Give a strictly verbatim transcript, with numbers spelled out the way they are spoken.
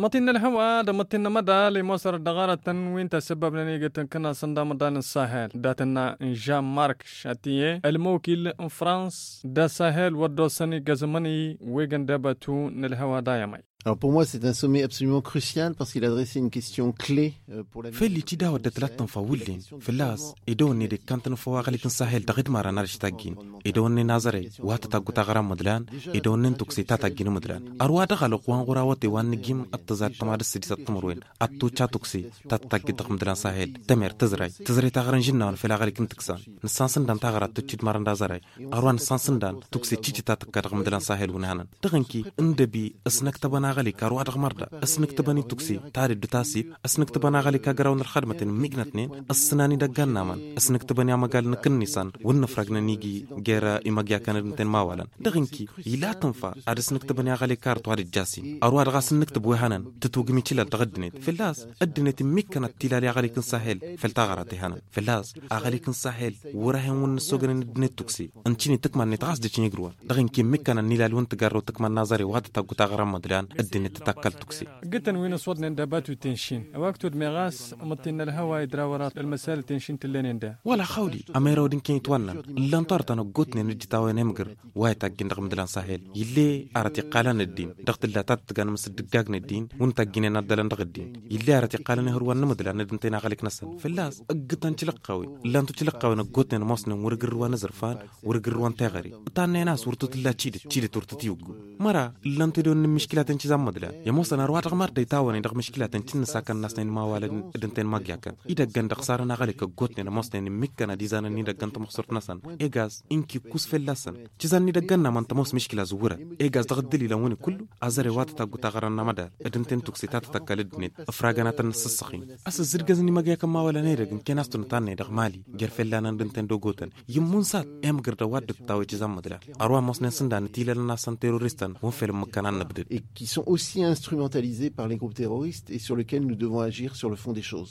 مطين الهوا دمتنا مدى لمصر دغارة وين تسبب لنا كنا صندام مدان الساحل داتنا جان مارك شاتيه الموكل فرانس دا ساحل ودو سني غزمني ويغن دبتو نلهوا دايماي. Alors pour moi, c'est un sommet absolument crucial parce qu'il adressait une question clé pour la في اللي تداو دتلاتن فاولين في اللاس إدوني دي كانتن فواغلي كنساهل دغد مارا نارشتاجين إدوني نازري وات تاغو تاغرام مدلان إدوني نتوكسي تاتاجين مدلان أروا دغالو قوان غراوتي وان نجيم التزار تمار السديسة تمروين أتو تشاتوكسي تاتاجي دغ مدلان ساهل تمر تزري تزري تاغران جنان في لاغالي كنتكسان نسانسن دان تاغرا تشيد ماران دازري أروا نسانسن دان توكسي تشيتي تاتاكا دغ مدلان ساهل ونهانن دغنكي اندبي اسنك تبانا غالي كارو أدغ مرة اسنك تباني توكسي تاري دتاسيب اسنك تبانا غالي كاغراون الخدمة ميغنتنين السناني دغان من اسنك تباني مقال نكنيسان ونفرقنا نيجي غير إماجيا كان نتن ماولا دغنكي يلا تنفع ارسنك تباني غالي كارتو هاد الجاسي أروا أدغاس نكتب وهانن تتوقمي تشيل تغدنيت في اللاس ادنت ميكنت تيلالي غالي كن ساحل فلتاغراتي هانن في اللاس اغالي كن ساحل وراهم ونسوغن ندنت توكسي انتيني تكمن نتغاس دي غروا دغنكي ميكنا نيلال وانت غارو تكمن نظري وهاد تاغو تاغرام مدلان ادنت تتاكل توكسي قلتن وين صوتنا دبات وتنشين وقت دمغاس مطين الهوا يدراورات المسائل تنشين تلين ده ولا خولي اميرو دين كين تونا لان طرتنا قوتني نجتاوي نمغر واي تاغين دغ مدلان ساحل يلي ارتي قالن الدين دغت لا تاتغان مسدغاغن الدين وانت جينا ندلن دغ الدين يلي ارتي قالن هروان مدلان ندنتينا غالك نسن فلاس قلتن تلقاوي لان تلقاوي نقوتني موسن ورغر وان زرفان ورغر وان تاغري تاني ناس ورتو تلا تشيد تشيد تورتتيو مرا لان تدون مشكلات انت زم مدلان يا موسن اروات غمر ديتاوني دغ مشكلات انت نساكن ناس ما والد دنتين ما جاكن اذا غند خسارنا غالك قوتني موسن ميكنا ديزانا ني دغنت مخسرت نسن ايغاز انكي كوس فلاسن تشزاني دغنا ما انت موس مشكله زوره ايغاز تغدلي لون كله ازري وات تاغو تاغرنا مدى دنتين توكسيتات تكلدني افراغنا تنسسخين اس زرغزني ما جاكن ما ولا ني دغن كناستو نتاني دغ مالي غير فلانا دنتين دوغوتن يمونسات ام غردا واد تاوي تشزام مدلا اروا موسن سندان تيلنا سان تيروريستان وفيلم مكانان نبدل et qui sont aussi instrumentalisés par les groupes terroristes et sur lesquels nous devons agir sur le fond des choses.